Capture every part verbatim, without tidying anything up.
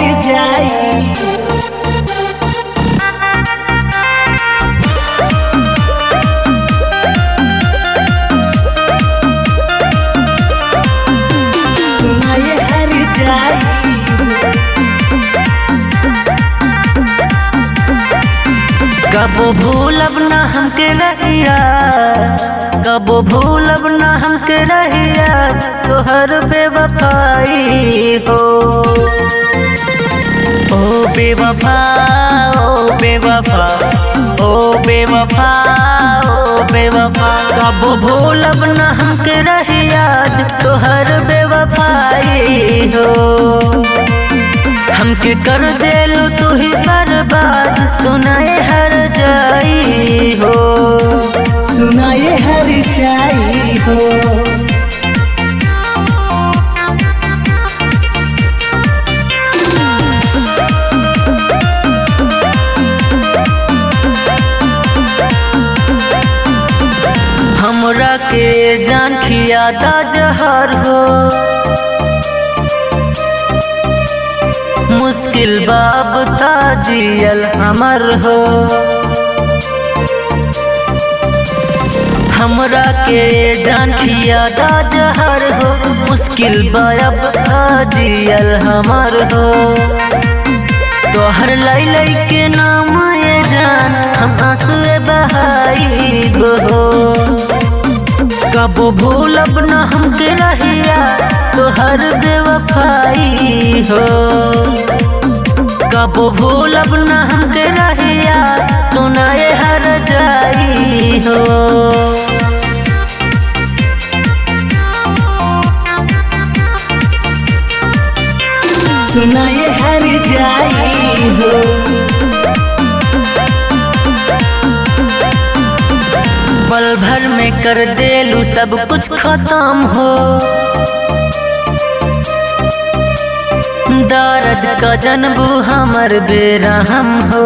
जाई। सुनाए हर जाई। कबो भूलब ना हमके रहिया, कबो भूलब ना हमके रहिया, तोहर बेवफाई हो। ओ बेवफा ओ बेवफा ओ बेवफा ओ बेवफा, कबो भूलब ना हमके रहिया, तोहर बेवफाई हो। हमके कर देलू तू ही बर्बाद, सुनाए हर जाई हो। सुनाए हर जाई हो। हमरा के जान खियादा जहर हो, मुश्किल बाब ताजियल हमर हो। हमरा के जान खियादा जहर हो, मुश्किल बाब ताजियल हमर हो। तोहर लाई लाई के नाम ये जान, हम आंसुए बहाइब हो। कबो भूलब ना हमके रहिया, तोहर बेवफाई हो। कबो भूलब ना हमके रहिया, सुनाए हर जाई हो। सुनाए हर जाई हो। पल भर में कर देलू सब कुछ खत्म हो, दर्द का जनबू हमर बेरहम हो।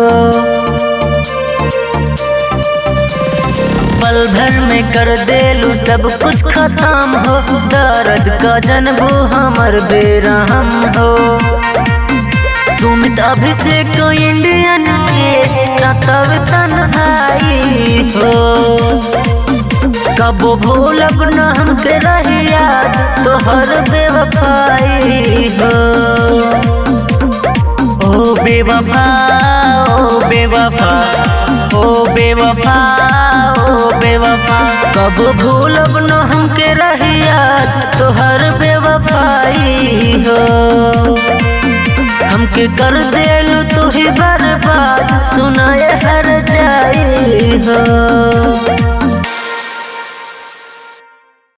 पल भर में कर देलू सब कुछ खत्म हो, दर्द का जनबू हमर बेरहम हो। सुमित अभिषेक इंडियन के सतव तन्हाई हो। कबो भूलब ना हमके रहिया, तोहर बेवफाई हो। ओ बेवफा ओ बेवफा ओ बेवफा ओ बेवफा, कबो भूलब ना हमके रहिया, तोहर बेवफाई हो। हमके कर देलू तू ही बर्बाद, सुनाए हर जाई हो।